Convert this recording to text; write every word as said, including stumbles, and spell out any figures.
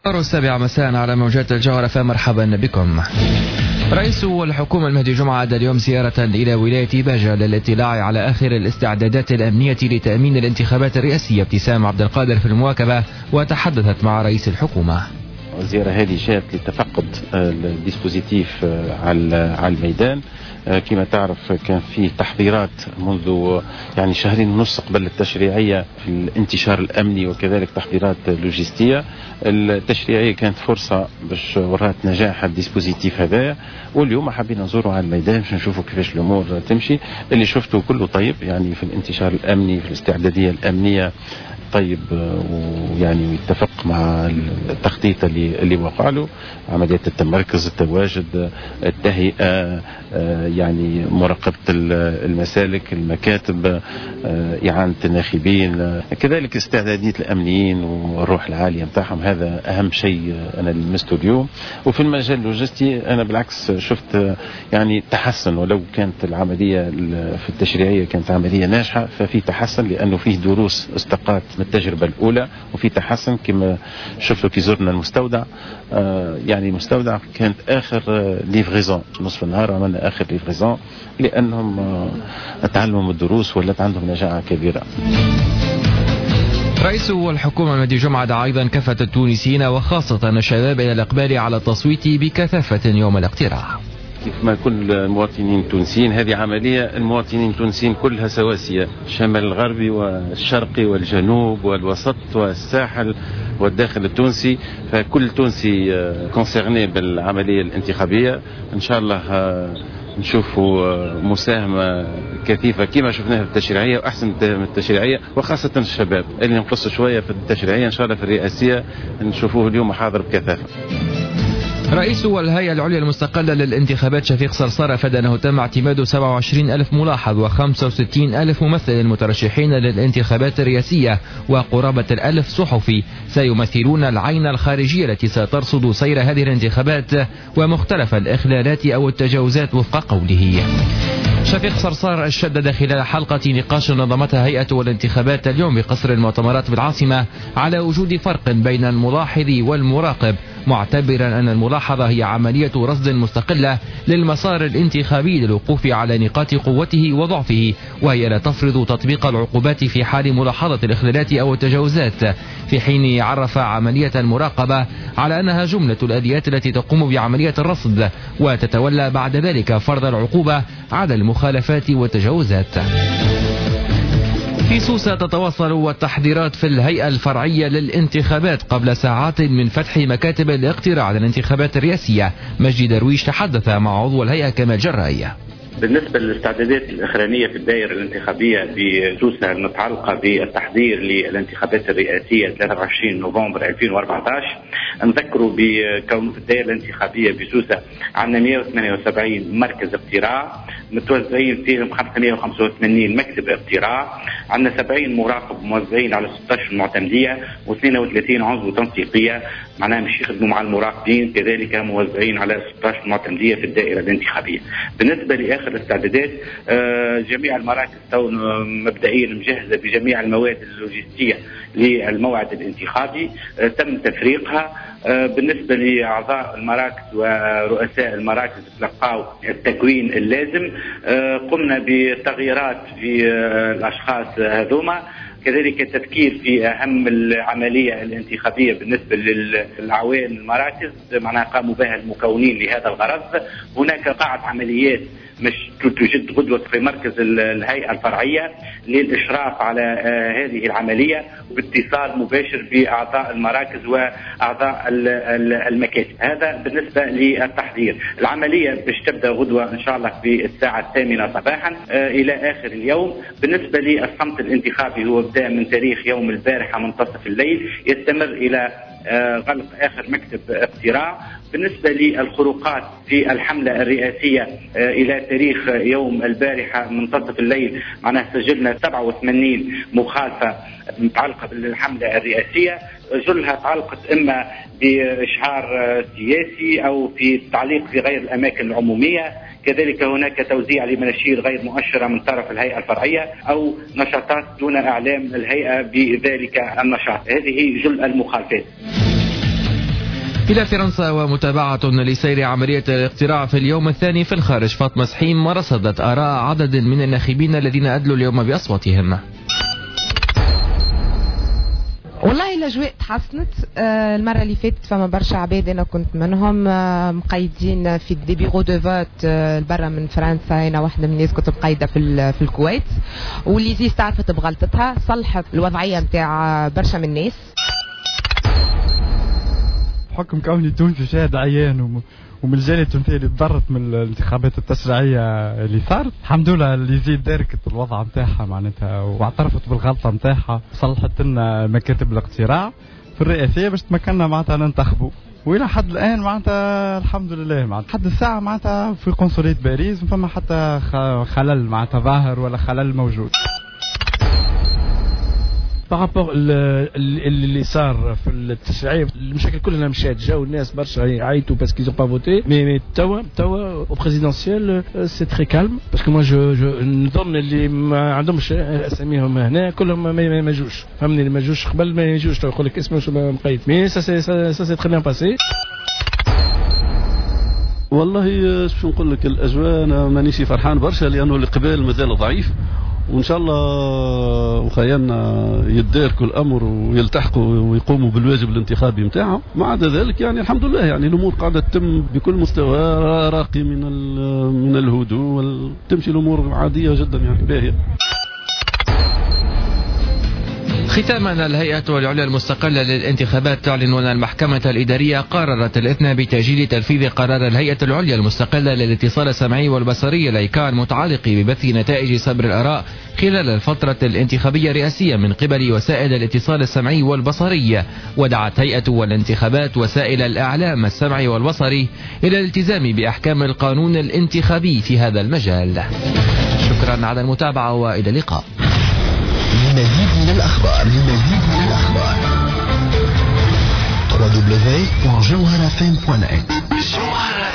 السابعة مساء على موجات الجوهرة، فمرحبا بكم. رئيس الحكومة المهدي جمعة أدى اليوم زيارة إلى ولاية باجة للاطلاع على آخر الاستعدادات الأمنية لتأمين الانتخابات الرئاسية. ابتسام عبد القادر في المواكبة وتحدثت مع رئيس الحكومة. الزيارة هذه جاءت لتفقد الديسبوزيتيف على الميدان. كما تعرف كان في تحضيرات منذ يعني شهرين ونص قبل التشريعية في الانتشار الأمني، وكذلك تحضيرات لوجستية. التشريعية كانت فرصة باش ورات نجاح الديسبوزيتيف هذا، واليوم حابين نزوروا على الميدان باش نشوفوا كيفاش الأمور تمشي. اللي شفته كله طيب، يعني في الانتشار الأمني، في الاستعدادية الأمنية طيب، ويعني يتفق مع التخطيط اللي اللي وقع له. عمليات التمركز، التواجد، التهيئة، يعني مراقبة المسالك، المكاتب، إعانة الناخبين، كذلك استعدادية الأمنيين والروح العالية متاعهم. هذا أهم شيء أنا اللي لمسته اليوم. وفي المجال اللوجستي أنا بالعكس شفت يعني تحسن، ولو كانت العملية في التشريعية كانت عملية ناجحة، ففي تحسن لأنه فيه دروس استقات من التجربة الأولى، وفي تحسن كما شفتوا كي زرنا المستودع. آه يعني المستودع كانت آخر ليفريزون نصف النهار، عملنا آخر ليفريزون لأنهم آه تعلموا من الدروس ولات عندهم نجاعة كبيرة. رئيس الحكومة المهدي جمعة دعا أيضا كافة التونسيين وخاصة الشباب إلى الإقبال على التصويت بكثافة يوم الاقتراع. كيف ما كل المواطنين التونسيين، هذه عملية المواطنين التونسيين كلها سواسية، الشمال الغربي والشرقي والجنوب والوسط والساحل والداخل التونسي، فكل تونسي كونسيرني بالعملية الانتخابية. إن شاء الله نشوفوا مساهمة كثيفة كما شفناها في التشريعية وأحسن من التشريعية، وخاصة الشباب اللي نقص شوية في التشريعية. إن شاء الله في الرئاسية نشوفوه اليوم حاضر بكثافة. رئيس الهيئة العليا المستقلة للانتخابات شفيق صرصار أفاد أنه تم اعتماد سبعة وعشرين ألف ملاحظ وخمسة وستين ألف ممثل مترشحين للانتخابات الرئاسية، وقرابة الألف صحفي سيمثلون العين الخارجية التي سترصد سير هذه الانتخابات ومختلف الإخلالات أو التجاوزات وفق قوله. شفيق صرصار شدد خلال حلقة نقاش نظمتها هيئة الانتخابات اليوم بقصر المؤتمرات بالعاصمة على وجود فرق بين الملاحظ والمراقب، معتبرا أن الملاحظة هي عملية رصد مستقلة للمسار الانتخابي للوقوف على نقاط قوته وضعفه، وهي لا تفرض تطبيق العقوبات في حال ملاحظة الإخلالات أو التجاوزات، في حين عرف عملية المراقبة على أنها جملة الآليات التي تقوم بعملية الرصد وتتولى بعد ذلك فرض العقوبة على المخالفات والتجاوزات. في سوسة تتواصل التحضيرات في الهيئة الفرعية للانتخابات قبل ساعات من فتح مكاتب الاقتراع للانتخابات الرئاسية. مجدي درويش تحدث مع عضو الهيئة كمال جراية. بالنسبة للاستعدادات الأخرانية في الدائرة الانتخابية بسوسة المتعلقة بالتحضير للانتخابات الرئاسية ثلاثة وعشرين نوفمبر ألفين وأربعة عشر، نذكروا بكون في الدائرة الانتخابية بسوسة عندنا مئة وثمانية وسبعين مركز اقتراع متوزعين فيهم خمسمئة وخمسة وثمانين مكتب اقتراع، عندنا سبعين مراقب موزعين على ستة عشر معتمدية واثنين وثلاثين عضو تنسيقية، معناها مش يخدموا مع المراقبين، كذلك موزعين على ستة عشر معتمدية في الدائرة الانتخابية. بالنسبة لآخر الاستعدادات، جميع المراكز مبدئيا مجهزة بجميع المواد اللوجستية للموعد الانتخابي، تم تفريقها. بالنسبة لأعضاء المراكز ورؤساء المراكز تلقاوا التكوين اللازم، قمنا بتغييرات في الأشخاص هذوما، كذلك التفكير في أهم العملية الانتخابية بالنسبة للعوائل المراكز، معناها قاموا بها المكونين لهذا الغرض. هناك قاعة عمليات مش توجد غدوة في مركز الهيئة الفرعية للإشراف على هذه العملية باتصال مباشر بأعضاء المراكز وأعضاء المكاتب. هذا بالنسبة للتحضير. العملية باش تبدأ غدوة إن شاء الله في الساعة الثامنة صباحا إلى آخر اليوم. بالنسبة للصمت الانتخابي هو بدأ من تاريخ يوم البارحة منتصف الليل، يستمر إلى غلق آخر مكتب اقتراع. بالنسبة للخروقات في الحملة الرئاسية إلى تاريخ يوم البارحة منتصف الليل، معناها سجلنا سبعة وثمانين مخالفة متعلقة بالحملة الرئاسية، جلها تعلقت إما بإشعار سياسي أو في التعليق في غير الأماكن العمومية، كذلك هناك توزيع لمناشير غير مؤشرة من طرف الهيئة الفرعية أو نشاطات دون إعلام الهيئة بذلك النشاط. هذه جل المخالفات. إلى فرنسا ومتابعة لسير عملية الاقتراع في اليوم الثاني في الخارج. فاطمة سحيم رصدت آراء عدد من الناخبين الذين أدلوا اليوم بأصواتهم. والله الاجواء تحسنت. آه المره اللي فاتت فما برشا عباد انا كنت منهم آه مقيدين في دي بيرو دو فوت آه برا من فرنسا. انا واحده من الناس كنت مقيده في في الكويت، واللي زي استعرفت بغلطتها، صلحت الوضعيه نتاع برشا من الناس. بحكم كوني تونسي شاهد عيان ومن الجالية التونسية اللي تضرت من الانتخابات التشريعية اللي صارت، الحمد لله اللي زيد داركت الوضع نتاعها معناتها واعترفت بالغلطة نتاعها، صلحت لنا مكاتب الاقتراع في الرئاسية باش تمكننا معناتها ننتخبوا. والى حد الان معناتها الحمد لله معناتها حد الساعة معناتها في قنصلية باريس ما فما حتى خلل معناتها ظاهر ولا خلل موجود. بارابور اللي صار في التشريعيه المشاكل كلها مشات، جاو الناس برشا عيطوا باسكو ils ont pas voté، مي مي توا توا او بريزيدونسيال سي تري كالم، باسكو ما جو نظن اللي ما عندهمش اساميهم هنا كلهم ما جوش، فهمني اللي ما جوش قبل ما يجوش يقول لك اسمه شو مقيد، مي سا سي سا سي تري بيان باسي. والله شو نقول لك، الاجواء انا مانيش فرحان برشا لانه القبال مازال ضعيف، وان شاء الله وخيالنا يداركوا الامر ويلتحقوا ويقوموا بالواجب الانتخابي نتاعهم. ما عدا ذلك يعني الحمد لله يعني الامور قاعده تتم بكل مستوى راقي من من الهدوء، وتمشي الامور عاديه جدا يعني باهيه. ختاما، الهيئة العليا المستقلة للانتخابات تعلن أن المحكمة الإدارية قررت الإثناء بتأجيل تنفيذ قرار الهيئة العليا المستقلة للاتصال السمعي والبصري الأيكان المتعلق ببث نتائج صبر الآراء خلال الفترة الانتخابية الرئاسية من قبل وسائل الاتصال السمعي والبصري. ودعت هيئة الانتخابات وسائل الإعلام السمعي والبصري إلى الالتزام بأحكام القانون الانتخابي في هذا المجال. شكرا على المتابعة وإلى اللقاء. للمزيد من الأخبار للمزيد من الأخبار دبليو دبليو دبليو دوت جوهرة إف إم دوت نت.